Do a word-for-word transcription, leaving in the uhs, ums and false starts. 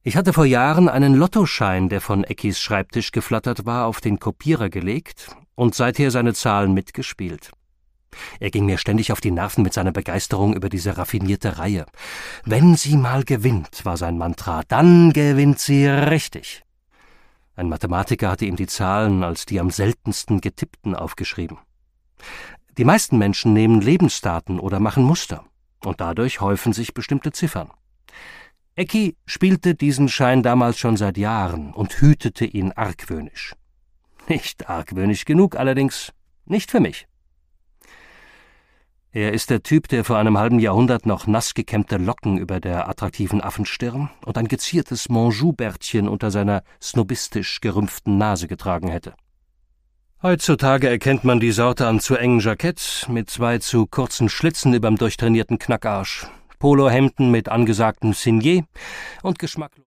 Ich hatte vor Jahren einen Lottoschein, der von Eckis Schreibtisch geflattert war, auf den Kopierer gelegt und seither seine Zahlen mitgespielt. Er ging mir ständig auf die Nerven mit seiner Begeisterung über diese raffinierte Reihe. »Wenn sie mal gewinnt«, war sein Mantra, »dann gewinnt sie richtig.« Ein Mathematiker hatte ihm die Zahlen als die am seltensten getippten aufgeschrieben. Die meisten Menschen nehmen Lebensdaten oder machen Muster, und dadurch häufen sich bestimmte Ziffern. Ecki spielte diesen Schein damals schon seit Jahren und hütete ihn argwöhnisch. Nicht argwöhnisch genug, allerdings nicht für mich. Er ist der Typ, der vor einem halben Jahrhundert noch nass gekämmte Locken über der attraktiven Affenstirn und ein geziertes Monjoubärtchen unter seiner snobistisch gerümpften Nase getragen hätte. Heutzutage erkennt man die Sorte an zu engen Jackett mit zwei zu kurzen Schlitzen überm durchtrainierten Knackarsch, Polohemden mit angesagtem Signet und geschmacklos